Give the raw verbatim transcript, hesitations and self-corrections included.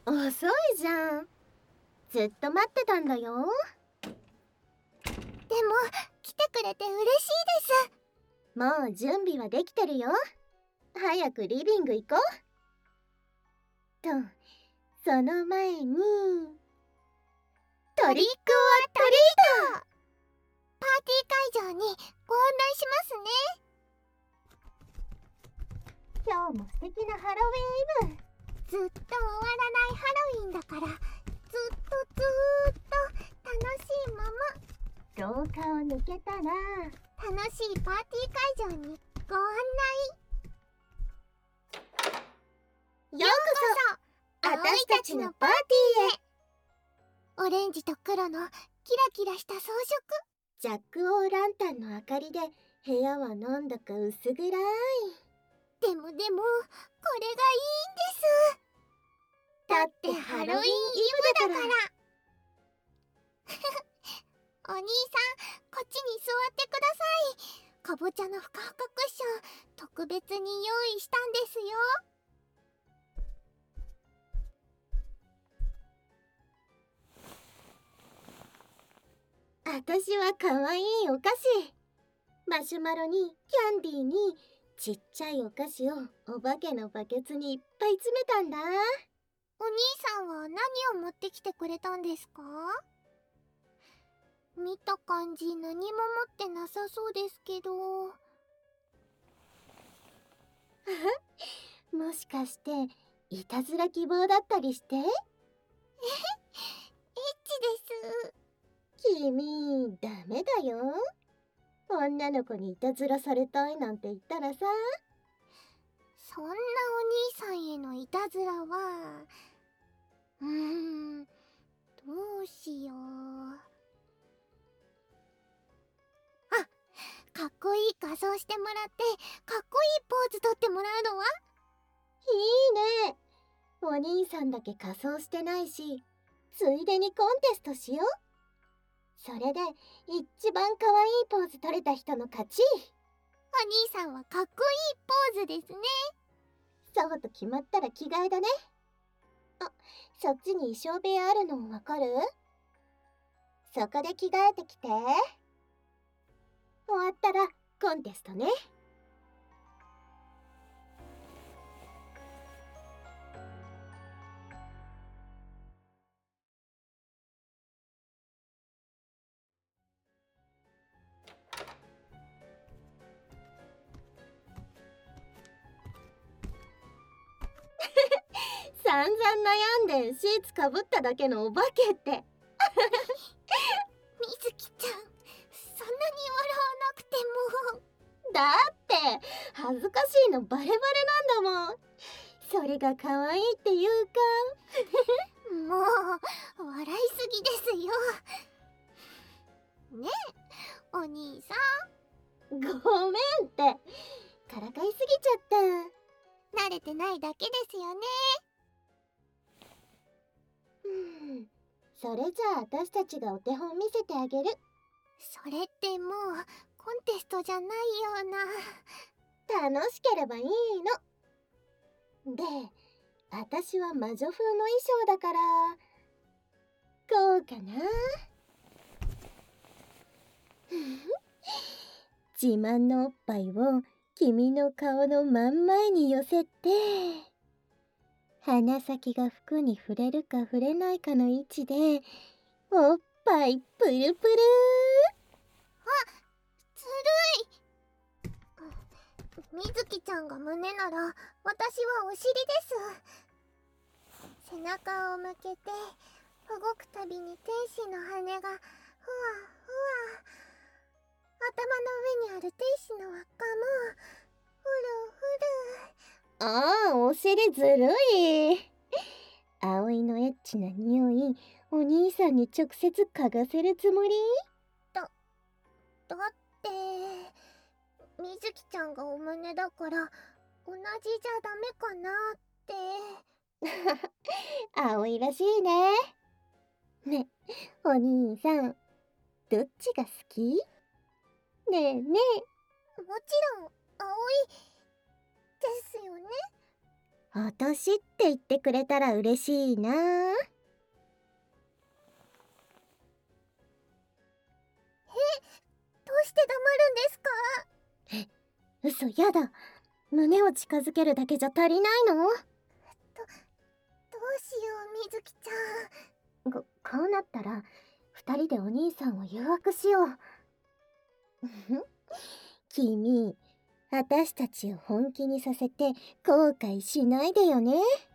遅いじゃん。ずっと待ってたんだよ。 でも来てくれて嬉しいです。 もう準備はできてるよ。早くリビング行こう。と、その前にトリックオアトリート。 パーティー会場にご案内しますね。今日も素敵なハロウィーンイブ。 ずっと終わらないハロウィンだから、ずっとずーっと楽しいまま。廊下を抜けたら楽しいパーティー会場にご案内。 ようこそ私たちのパーティーへ。オレンジと黒のキラキラした装飾。 ジャック・オー・ランタンの明かりで部屋はなんだか薄暗い。 でもでもこれがいいんです。 だってハロウィンイブだから。 お兄さん、こっちに座ってください。かぼちゃのふかふかクッション特別に用意したんですよ。 私はかわいいお菓子、マシュマロにキャンディーにちっちゃいお菓子をお化けのバケツにいっぱい詰めたんだ。 お兄さんは何を持ってきてくれたんですか？見た感じ何も持ってなさそうですけど。 もしかしていたずら希望だったりして？えへ、エッチです。 君、ダメだよ。女の子にいたずらされたいなんて言ったらさ。 そんなお兄さんへのいたずらは、うーん、どうしよう。あ、かっこいい仮装してもらってかっこいいポーズとってもらうのは？ いいね。お兄さんだけ仮装してないし、ついでにコンテストしよう。それで一番かわいいポーズ取れた人の勝ち。 お兄さんはかっこいいポーズですね。 そうと決まったら着替えだね。あ、そっちに衣装部屋あるのわかる？そこで着替えてきて。終わったらコンテストね。散々悩んでシーツかぶっただけのお化けって。みずきちゃん、そんなに笑わなくても。 だって恥ずかしいのバレバレなんだもん。それが可愛いっていうか。 もう笑いすぎですよ。ねえお兄さん。ごめんってからかいすぎちゃった。 慣れてないだけですよね。 うん、それじゃあ私たちがお手本見せてあげる。 それってもうコンテストじゃないような。楽しければいいの。で、私は魔女風の衣装だからこうかな。自慢のおっぱいを君の顔の真ん前に寄せて、鼻先が服に触れるか触れないかの位置でおっぱいプルプル。 あ、ずるい。みずきちゃんが胸なら私はお尻です。背中を向けて動くたびに天使の羽がふわふわ。頭の上にある天使の輪っかもふるふる。 ああ、お尻ずるい。葵のエッチな匂いお兄さんに直接嗅がせるつもり？ だ、だってみずきちゃんがお胸だから同じじゃダメかなって。 葵らしいね。ね、お兄さんどっちが好き？ねえねえ。 もちろん葵ですよね。 お年って言ってくれたら嬉しいな。 どうして黙るんですか？ 嘘やだ。胸を近づけるだけじゃ足りないの？ どうしよう、みずきちゃん。 こ、こうなったら二人でお兄さんを誘惑しよう。君、私たちを本気にさせて後悔しないでよね。